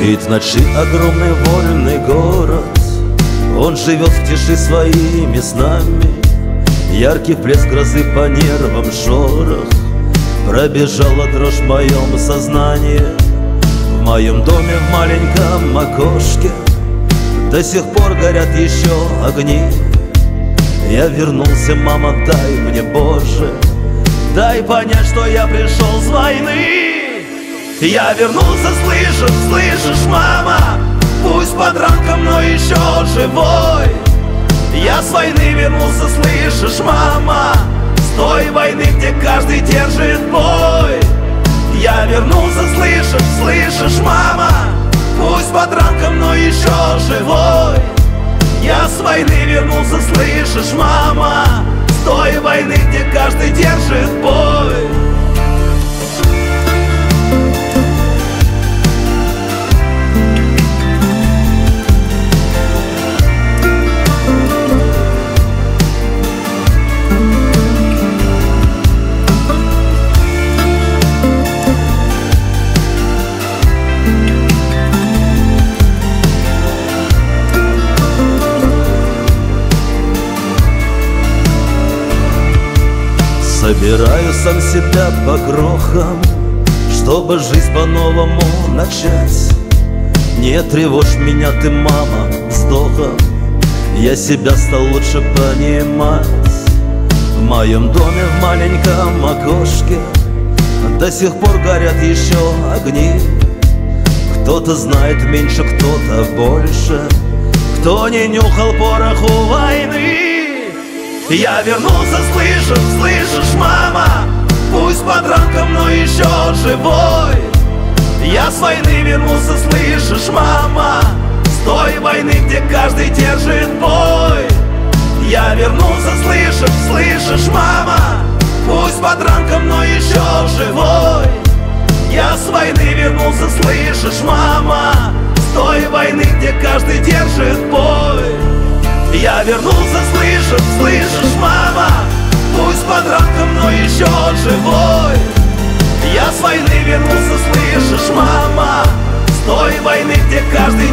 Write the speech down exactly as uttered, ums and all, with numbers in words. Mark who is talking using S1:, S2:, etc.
S1: Спит в ночи огромный вольный город, он живет в тиши своими снами. Яркий плеск грозы по нервам шорох, пробежала дрожь в моем сознании. В моем доме в маленьком окошке до сих пор горят еще огни. Я вернулся, мама, дай мне, Боже, дай понять, что я пришел с войны. Я вернулся, слышишь, слышишь, мама, пусть под ранком, но еще живой. Я с войны вернулся, слышишь, мама, с той войны, где каждый держит бой. Я вернулся, слышишь, слышишь, мама, пусть под ранком, но еще живой. Я с войны вернулся, слышишь, мама, с той войны, где каждый держит бой. Собираю сам себя по крохам, чтобы жизнь по-новому начать. Не тревожь меня ты, мама, вздохом, я себя стал лучше понимать. В моем доме в маленьком окошке до сих пор горят еще огни. Кто-то знает меньше, кто-то больше, кто не нюхал пороху войны. Я вернулся, слышишь, слышишь, мама, пусть под ранком, но еще живой. Я с войны вернулся, слышишь, мама, с той войны, где каждый держит бой. Я вернулся, слышишь, слышишь, мама, пусть под ранком, но еще живой. Я с войны вернулся, слышишь, мама, с той войны, где каждый держит бой. Я вернулся, слышишь, слышишь, мама, пусть под ранком, но еще живой. Я с войны вернулся, слышишь, мама, с той войны, где каждый